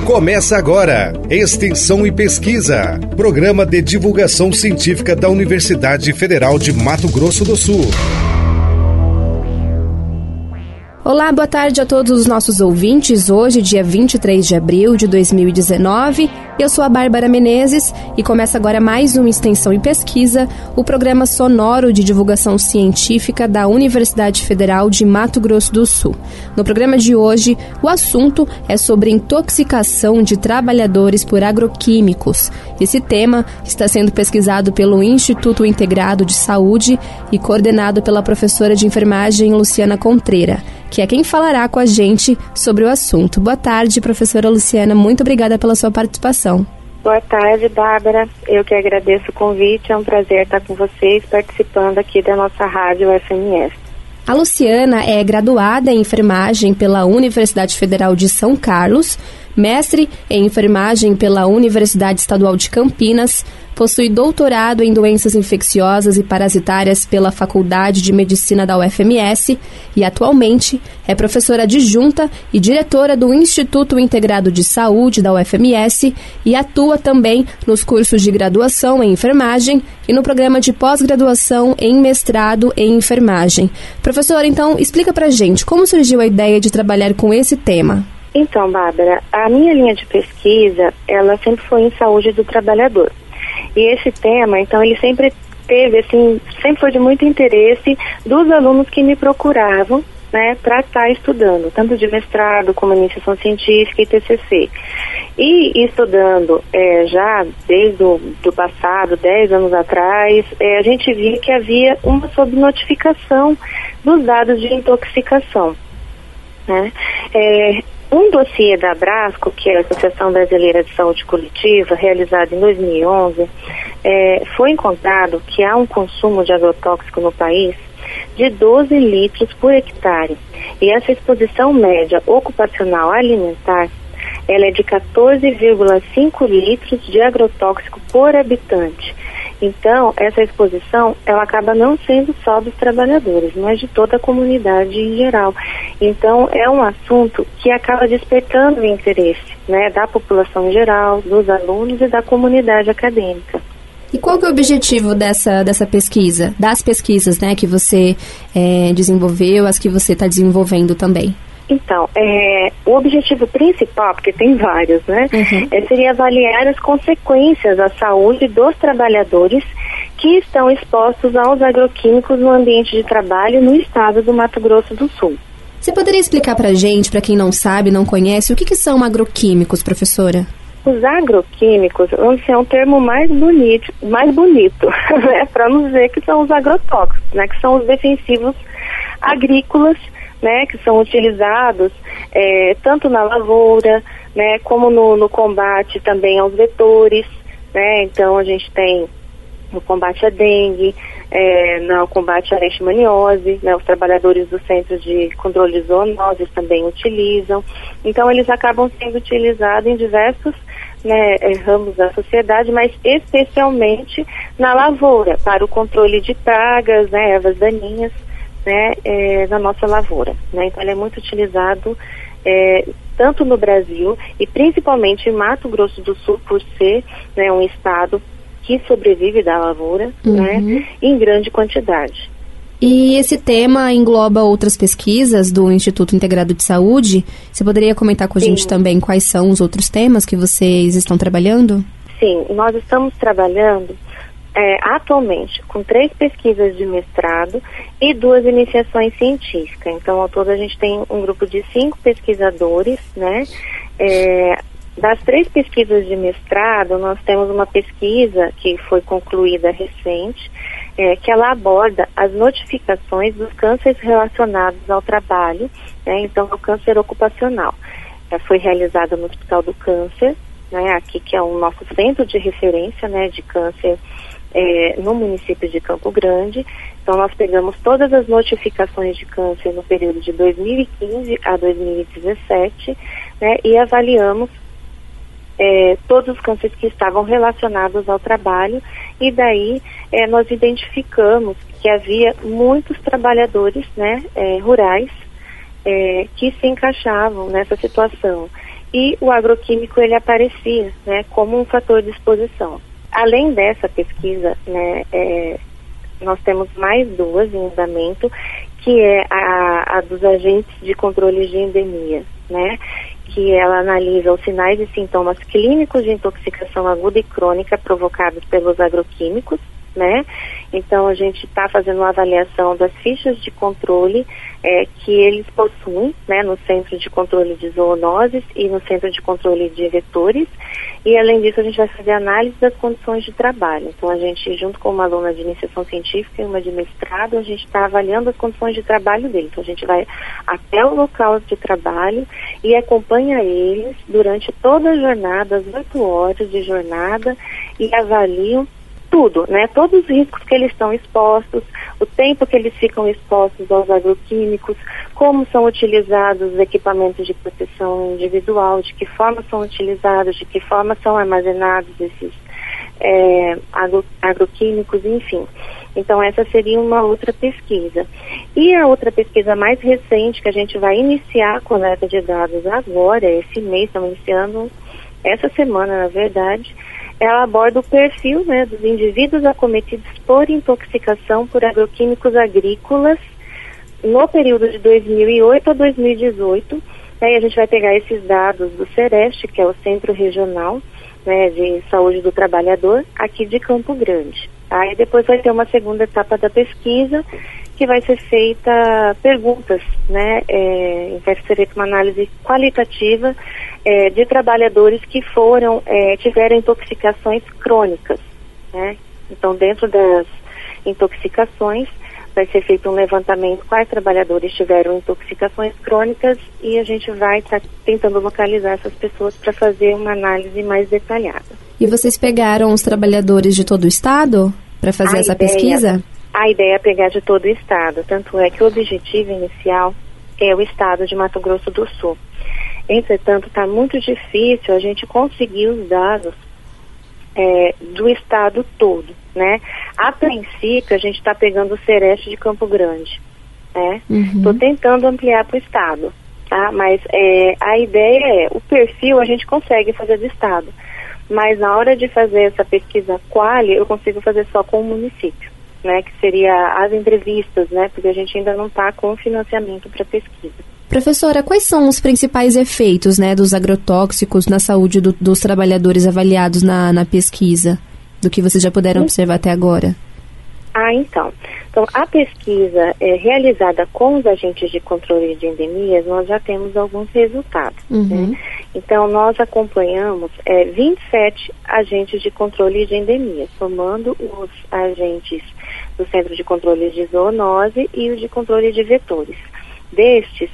Começa agora, Extensão e Pesquisa, programa de divulgação científica da Universidade Federal de Mato Grosso do Sul. Olá, boa tarde a todos os nossos ouvintes. Hoje, dia 23 de abril de 2019, eu sou a Bárbara Menezes e começa agora mais uma Extensão e Pesquisa, o programa sonoro de divulgação científica da Universidade Federal de Mato Grosso do Sul. No programa de hoje, o assunto é sobre intoxicação de trabalhadores por agroquímicos. Esse tema está sendo pesquisado pelo Instituto Integrado de Saúde e coordenado pela professora de enfermagem Luciana Contreira, que é quem falará com a gente sobre o assunto. Boa tarde, professora Luciana. Muito obrigada pela sua participação. Boa tarde, Bárbara. Eu que agradeço o convite. É um prazer estar com vocês participando aqui da nossa rádio FMS. A Luciana é graduada em enfermagem pela Universidade Federal de São Carlos, mestre em enfermagem pela Universidade Estadual de Campinas, possui doutorado em doenças infecciosas e parasitárias pela Faculdade de Medicina da UFMS e atualmente é professora adjunta e diretora do Instituto Integrado de Saúde da UFMS e atua também nos cursos de graduação em enfermagem e no programa de pós-graduação em mestrado em enfermagem. Professora, então, explica pra gente como surgiu a ideia de trabalhar com esse tema. Então, Bárbara, a minha linha de pesquisa, ela sempre foi em saúde do trabalhador. E esse tema, então, ele sempre teve, assim, sempre foi de muito interesse dos alunos que me procuravam, né, para estar estudando, tanto de mestrado como iniciação científica e TCC. E estudando já desde o passado, 10 anos atrás, a gente via que havia uma subnotificação dos dados de intoxicação, né? Um dossiê da Abrasco, que é a Associação Brasileira de Saúde Coletiva, realizado em 2011, foi encontrado que há um consumo de agrotóxico no país de 12 litros por hectare. E essa exposição média ocupacional alimentar, ela é de 14,5 litros de agrotóxico por habitante. Então, essa exposição, ela acaba não sendo só dos trabalhadores, mas de toda a comunidade em geral. Então, é um assunto que acaba despertando o interesse, né, da população em geral, dos alunos e da comunidade acadêmica. E qual que é o objetivo dessa pesquisa, das pesquisas, né, que você desenvolveu, as que você está desenvolvendo também? Então, o objetivo principal, porque tem vários, né, seria avaliar as consequências à saúde dos trabalhadores que estão expostos aos agroquímicos no ambiente de trabalho no estado do Mato Grosso do Sul. Você poderia explicar para a gente, para quem não sabe, não conhece, o que são agroquímicos, professora? Os agroquímicos, vamos dizer, é um termo mais bonito, né, para não dizer que são os agrotóxicos, né, que são os defensivos agrícolas, né, que são utilizados tanto na lavoura, né, como no combate também aos vetores, né. Então a gente tem no combate à dengue, no combate à leishmaniose, né, os trabalhadores do Centro de Controle de Zoonoses também utilizam. Então eles acabam sendo utilizados em diversos, né, ramos da sociedade, mas especialmente na lavoura, para o controle de pragas, né, ervas daninhas, né, na nossa lavoura, né? Então ele é muito utilizado tanto no Brasil e principalmente em Mato Grosso do Sul, por ser, né, um estado que sobrevive da lavoura, né, em grande quantidade. E esse tema engloba outras pesquisas do Instituto Integrado de Saúde. Você poderia comentar com a gente também quais são os outros temas que vocês estão trabalhando? Sim, nós estamos trabalhando atualmente com 3 pesquisas de mestrado e 2 iniciações científicas. Então, ao todo, a gente tem um grupo de 5 pesquisadores, né? Das 3 pesquisas de mestrado, nós temos uma pesquisa que foi concluída recente, que ela aborda as notificações dos cânceres relacionados ao trabalho, né? Então, o câncer ocupacional. Foi realizada no Hospital do Câncer, né? Aqui que é o nosso centro de referência, né, de câncer no município de Campo Grande. Então, nós pegamos todas as notificações de câncer no período de 2015 a 2017, né, e avaliamos todos os cânceres que estavam relacionados ao trabalho, e daí nós identificamos que havia muitos trabalhadores, né, rurais que se encaixavam nessa situação. e o agroquímico ele aparecia, né, como um fator de exposição. Além dessa pesquisa, né, nós temos mais duas em andamento, que é a dos agentes de controle de endemia, né, que ela analisa os sinais e sintomas clínicos de intoxicação aguda e crônica provocados pelos agroquímicos, né? Então a gente está fazendo uma avaliação das fichas de controle que eles possuem, né, no Centro de Controle de Zoonoses e no Centro de Controle de Vetores, e além disso a gente vai fazer análise das condições de trabalho. Então a gente, junto com uma aluna de iniciação científica e uma de mestrado, a gente está avaliando as condições de trabalho deles. Então a gente vai até o local de trabalho e acompanha eles durante toda a jornada, as 8 horas de jornada, e avaliam tudo, né? Todos os riscos que eles estão expostos, o tempo que eles ficam expostos aos agroquímicos, como são utilizados os equipamentos de proteção individual, de que forma são utilizados, de que forma são armazenados esses agroquímicos, enfim. Então essa seria uma outra pesquisa. E a outra pesquisa mais recente, que a gente vai iniciar a coleta de dados agora, esse mês, estamos iniciando essa semana, na verdade, ela aborda o perfil, né, dos indivíduos acometidos por intoxicação por agroquímicos agrícolas no período de 2008 a 2018. Aí a gente vai pegar esses dados do CEREST, que é o Centro Regional, né, de Saúde do Trabalhador, aqui de Campo Grande. Aí depois vai ter uma segunda etapa da pesquisa, que vai ser feita perguntas, né, vai ser feita uma análise qualitativa de trabalhadores que tiveram intoxicações crônicas, né? Então, dentro das intoxicações, vai ser feito um levantamento quais trabalhadores tiveram intoxicações crônicas, e a gente vai estar tentando localizar essas pessoas para fazer uma análise mais detalhada. E vocês pegaram os trabalhadores de todo o estado para fazer essa pesquisa? A ideia é pegar de todo o estado, tanto é que o objetivo inicial é o estado de Mato Grosso do Sul. Entretanto, está muito difícil a gente conseguir os dados do estado todo, né? A princípio, a gente está pegando o CEREST de Campo Grande, né? Estou tentando ampliar para o estado, tá? Mas a ideia o perfil a gente consegue fazer do estado, mas na hora de fazer essa pesquisa quali, eu consigo fazer só com o município, né? Que seria as entrevistas, né? Porque a gente ainda não está com financiamento para pesquisa. Professora, quais são os principais efeitos, né, dos agrotóxicos na saúde dos trabalhadores avaliados na pesquisa, do que vocês já puderam observar até agora? Então a pesquisa realizada com os agentes de controle de endemias, nós já temos alguns resultados, né? Então nós acompanhamos 27 agentes de controle de endemias, somando os agentes do Centro de Controle de Zoonose e os de controle de vetores. Destes,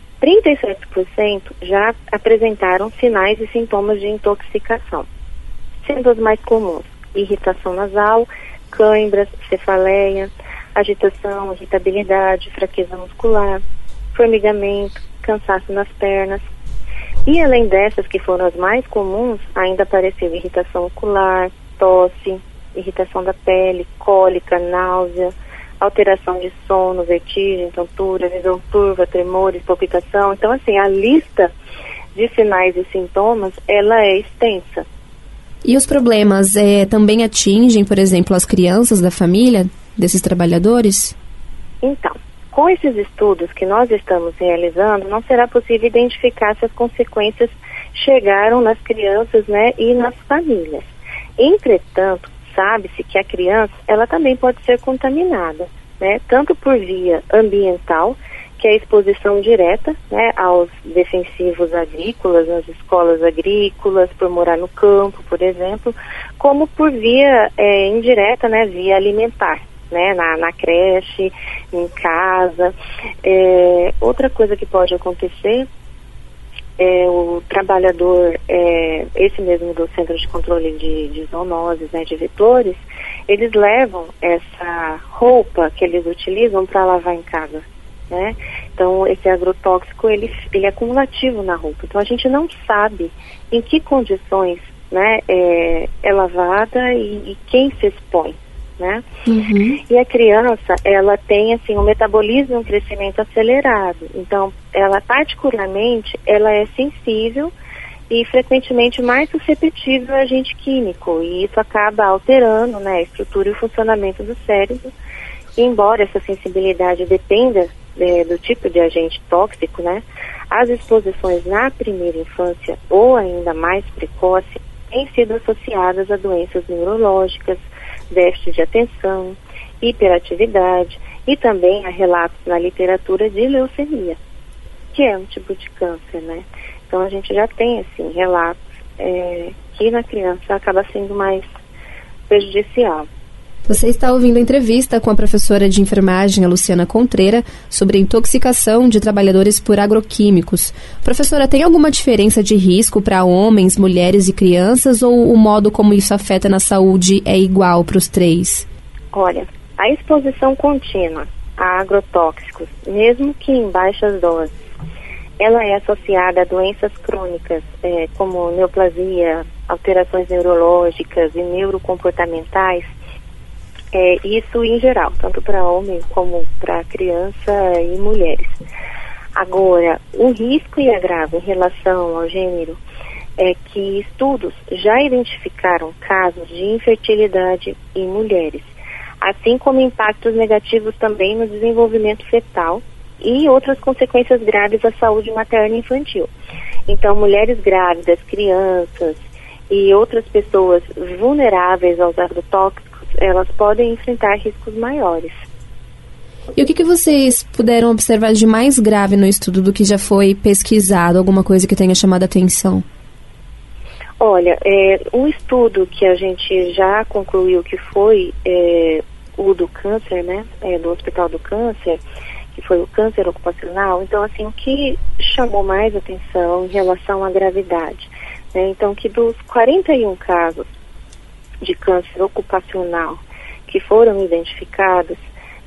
37% já apresentaram sinais e sintomas de intoxicação, sendo os mais comuns: irritação nasal, cãibras, cefaleia, agitação, irritabilidade, fraqueza muscular, formigamento, cansaço nas pernas. E além dessas, que foram as mais comuns, ainda apareceu irritação ocular, tosse, irritação da pele, cólica, náusea, alteração de sono, vertigem, tontura, visão turva, tremores, palpitação. Então, assim, a lista de sinais e sintomas, ela é extensa. E os problemas também atingem, por exemplo, as crianças da família desses trabalhadores? Então, com esses estudos que nós estamos realizando, não será possível identificar se as consequências chegaram nas crianças, né, e nas famílias. Entretanto, sabe-se que a criança, ela também pode ser contaminada, né, tanto por via ambiental, que é a exposição direta, né, aos defensivos agrícolas, nas escolas agrícolas, por morar no campo, por exemplo, como por via indireta, né, via alimentar, né, na creche, em casa. Outra coisa que pode acontecer o trabalhador, esse mesmo do Centro de Controle de Zoonoses, né, de vetores, eles levam essa roupa que eles utilizam para lavar em casa, né? Então esse agrotóxico ele é cumulativo na roupa, então a gente não sabe em que condições, né, é lavada e quem se expõe, né? E a criança, ela tem assim um metabolismo, um crescimento acelerado, então ela particularmente ela é sensível e frequentemente mais suscetível a agente químico, e isso acaba alterando, né, a estrutura e o funcionamento do cérebro. E embora essa sensibilidade dependa do tipo de agente tóxico, né, as exposições na primeira infância ou ainda mais precoce têm sido associadas a doenças neurológicas, déficit de atenção, hiperatividade e também a relatos na literatura de leucemia, que é um tipo de câncer, né? Então a gente já tem, assim, relatos que na criança acaba sendo mais prejudicial. Você está ouvindo a entrevista com a professora de enfermagem, a Luciana Contreira, sobre a intoxicação de trabalhadores por agroquímicos. Professora, tem alguma diferença de risco para homens, mulheres e crianças, ou o modo como isso afeta na saúde é igual para os três? Olha, a exposição contínua a agrotóxicos, mesmo que em baixas doses, ela é associada a doenças crônicas, como neoplasia, alterações neurológicas e neurocomportamentais, isso em geral, tanto para homem como para criança e mulheres. Agora, o risco e agravo em relação ao gênero é que estudos já identificaram casos de infertilidade em mulheres, assim como impactos negativos também no desenvolvimento fetal e outras consequências graves à saúde materna e infantil. Então, mulheres grávidas, crianças e outras pessoas vulneráveis aos agrotóxicos, elas podem enfrentar riscos maiores. E o que vocês puderam observar de mais grave no estudo do que já foi pesquisado? Alguma coisa que tenha chamado a atenção? Olha, um estudo que a gente já concluiu que foi o do câncer, né, do Hospital do Câncer, que foi o câncer ocupacional. Então, assim, o que chamou mais atenção em relação à gravidade, né? Então, que dos 41 casos de câncer ocupacional que foram identificados,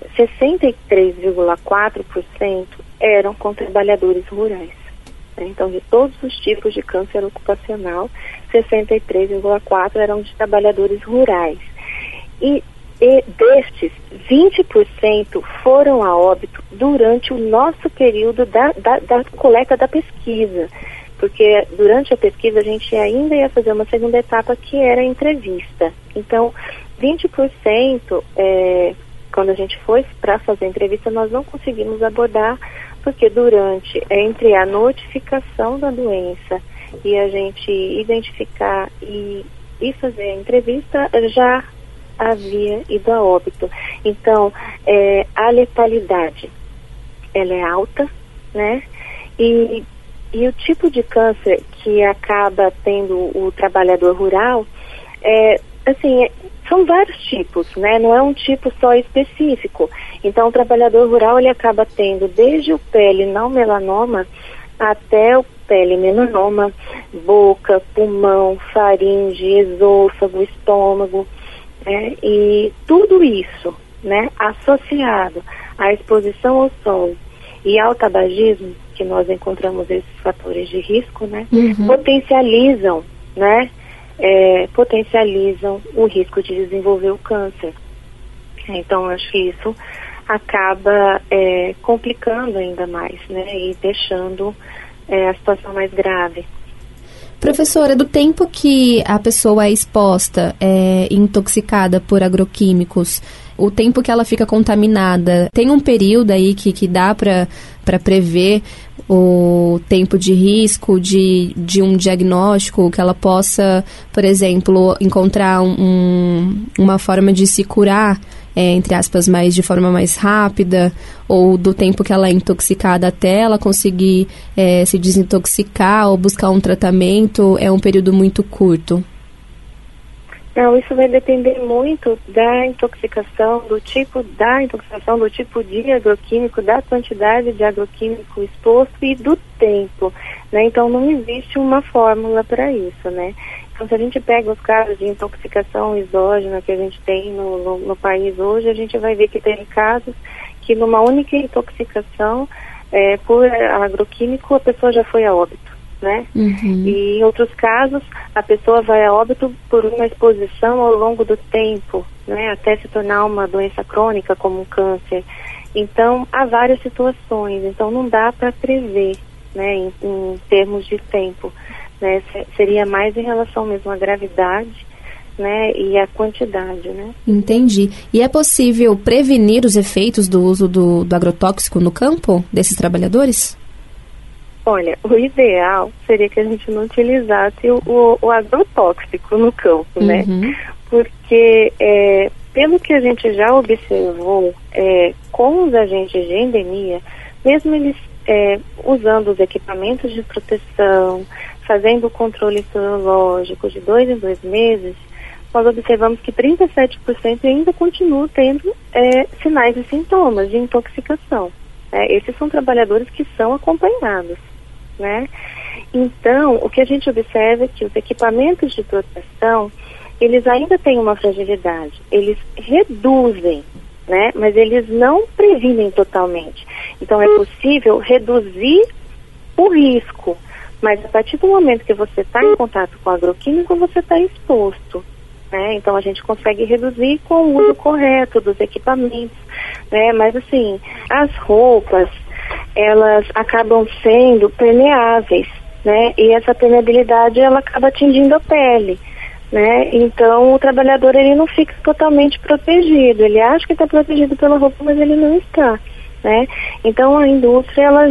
63,4% eram com trabalhadores rurais. Então, de todos os tipos de câncer ocupacional, 63,4% eram de trabalhadores rurais. E destes, 20% foram a óbito durante o nosso período da coleta da pesquisa. Porque durante a pesquisa a gente ainda ia fazer uma segunda etapa, que era a entrevista. Então, 20%, quando a gente foi para fazer a entrevista, nós não conseguimos abordar, porque entre a notificação da doença e a gente identificar e fazer a entrevista, já havia ido a óbito. Então, a letalidade, ela é alta, né? E o tipo de câncer que acaba tendo o trabalhador rural, são vários tipos, né? Não é um tipo só específico. Então, o trabalhador rural, ele acaba tendo desde o pele não melanoma até o pele melanoma, boca, pulmão, faringe, esôfago, estômago, e tudo isso, né, associado à exposição ao sol e ao tabagismo, que nós encontramos esses fatores de risco, né, potencializam, né, potencializam o risco de desenvolver o câncer. Então, acho que isso acaba complicando ainda mais, né, e deixando a situação mais grave. Professora, do tempo que a pessoa é exposta, intoxicada por agroquímicos, o tempo que ela fica contaminada, tem um período aí que dá para prever o tempo de risco de um diagnóstico, que ela possa, por exemplo, encontrar uma forma de se curar, entre aspas, de forma mais rápida, ou do tempo que ela é intoxicada até ela conseguir se desintoxicar ou buscar um tratamento, é um período muito curto? Não, isso vai depender muito da intoxicação, do tipo de agroquímico, da quantidade de agroquímico exposto e do tempo, né? Então, não existe uma fórmula para isso, né? Então, se a gente pega os casos de intoxicação exógena que a gente tem no país hoje, a gente vai ver que tem casos que numa única intoxicação por agroquímico a pessoa já foi a óbito, né? E em outros casos a pessoa vai a óbito por uma exposição ao longo do tempo, né? Até se tornar uma doença crônica como um câncer. Então, há várias situações, então não dá para prever, né, em termos de tempo. né? Seria mais em relação mesmo à gravidade, né, e a quantidade, né? Entendi. E é possível prevenir os efeitos do uso do agrotóxico no campo desses trabalhadores? Olha, o ideal seria que a gente não utilizasse o agrotóxico no campo, né? Porque, pelo que a gente já observou, com os agentes de endemia, mesmo eles usando os equipamentos de proteção, fazendo o controle sorológico de 2 em 2 meses, nós observamos que 37% ainda continuam tendo sinais e sintomas de intoxicação. Esses são trabalhadores que são acompanhados, né? Então, o que a gente observa é que os equipamentos de proteção, eles ainda têm uma fragilidade, eles reduzem, né? Mas eles não previnem totalmente. Então, é possível reduzir o risco, mas a partir do momento que você está em contato com o agroquímico, você está exposto, né? Então a gente consegue reduzir com o uso correto dos equipamentos, né? Mas assim, as roupas, elas acabam sendo permeáveis, né? E essa permeabilidade, ela acaba atingindo a pele, né? Então o trabalhador, ele não fica totalmente protegido, ele acha que está protegido pela roupa, mas ele não está, né? Então a indústria, ela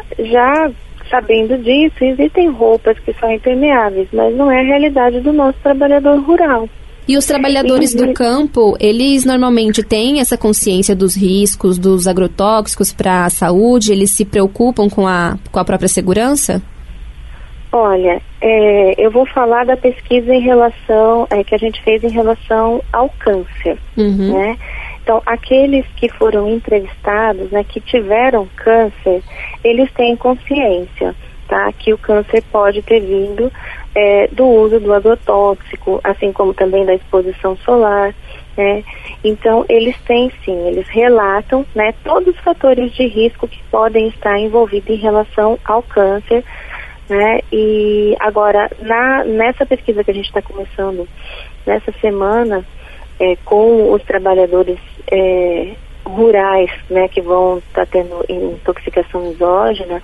já sabendo disso, existem roupas que são impermeáveis, mas não é a realidade do nosso trabalhador rural. E os trabalhadores do campo, eles normalmente têm essa consciência dos riscos, dos agrotóxicos para a saúde? Eles se preocupam com a própria segurança? Olha, eu vou falar da pesquisa em relação, que a gente fez em relação ao câncer, né? Então, aqueles que foram entrevistados, né, que tiveram câncer, eles têm consciência, tá, que o câncer pode ter vindo do uso do agrotóxico, assim como também da exposição solar, né? Então, eles têm sim, eles relatam, né, todos os fatores de risco que podem estar envolvidos em relação ao câncer, né? E agora, nessa pesquisa que a gente está começando nessa semana, com os trabalhadores rurais, né, que vão estar tendo intoxicação exógena,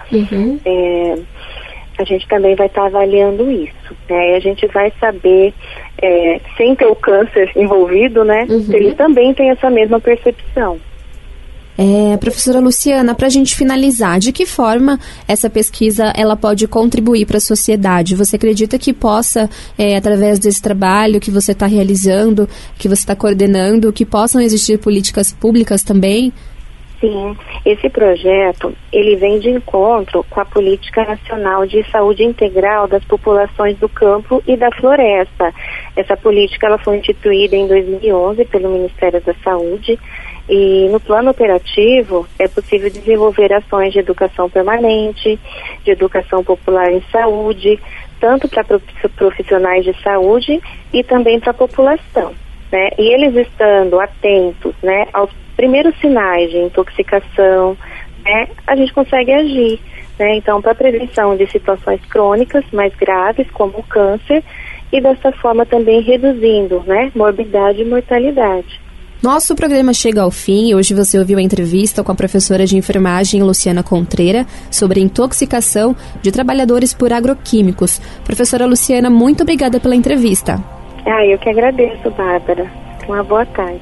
a gente também vai estar avaliando isso, né? E a gente vai saber, sem ter o câncer envolvido, né, se eles também têm essa mesma percepção. Professora Luciana, para a gente finalizar, de que forma essa pesquisa ela pode contribuir para a sociedade? Você acredita que possa, através desse trabalho que você está realizando, que você está coordenando, que possam existir políticas públicas também? Sim, esse projeto, ele vem de encontro com a Política Nacional de Saúde Integral das Populações do Campo e da Floresta. Essa política, ela foi instituída em 2011 pelo Ministério da Saúde. E no plano operativo é possível desenvolver ações de educação permanente, de educação popular em saúde, tanto para profissionais de saúde e também para a população, né? E eles estando atentos, né, aos primeiros sinais de intoxicação, né, a gente consegue agir, né? Então, para a prevenção de situações crônicas mais graves, como o câncer, e dessa forma também reduzindo, né, morbidade e mortalidade. Nosso programa chega ao fim. Hoje você ouviu a entrevista com a professora de enfermagem Luciana Contreira sobre intoxicação de trabalhadores por agroquímicos. Professora Luciana, muito obrigada pela entrevista. Eu que agradeço, Bárbara. Uma boa tarde.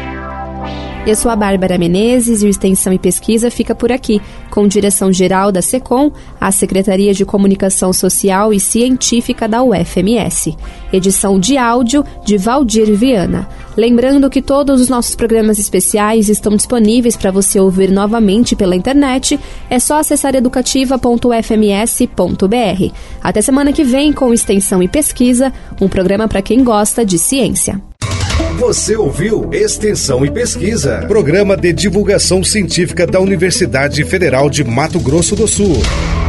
Eu sou a Bárbara Menezes e o Extensão e Pesquisa fica por aqui, com direção-geral da SECOM, a Secretaria de Comunicação Social e Científica da UFMS. Edição de áudio de Valdir Viana. Lembrando que todos os nossos programas especiais estão disponíveis para você ouvir novamente pela internet. É só acessar educativa.ufms.br. Até semana que vem com Extensão e Pesquisa, um programa para quem gosta de ciência. Você ouviu Extensão e Pesquisa, programa de divulgação científica da Universidade Federal de Mato Grosso do Sul.